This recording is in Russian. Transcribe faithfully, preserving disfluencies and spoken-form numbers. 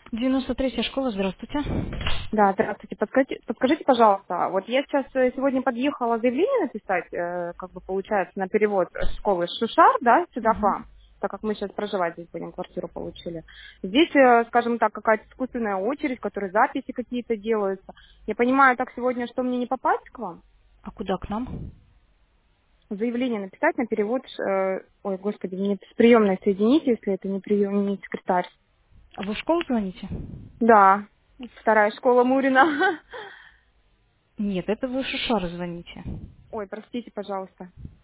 девяносто третья школа, здравствуйте. Да, здравствуйте. Подскажите, подскажите, пожалуйста, вот я сейчас э, сегодня подъехала заявление написать, э, как бы получается, на перевод с школы Шушар, да, сюда к Мгм. вам, так как мы сейчас проживать здесь будем, квартиру получили. Здесь, э, скажем так, какая-то искусственная очередь, в которой записи какие-то делаются. Я понимаю так сегодня, что мне не попасть к вам? А куда к нам? Заявление написать на перевод, э, ой, господи, мне с приемной соедините, если это не прием, не секретарь. А вы в школу звоните? Да, вторая школа Мурина. Нет, это вы в Шушар звоните. Ой, простите, пожалуйста.